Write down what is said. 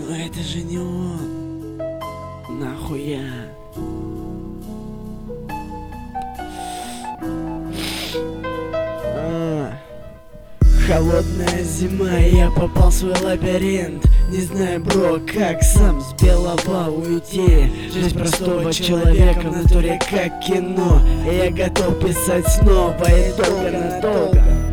Но это же не он. Нахуя? Холодная зима, и я попал в свой лабиринт. Не знаю, бро, как сам с белого уйти. Жизнь простого человека в натуре как кино, и я готов писать снова и долго надолго.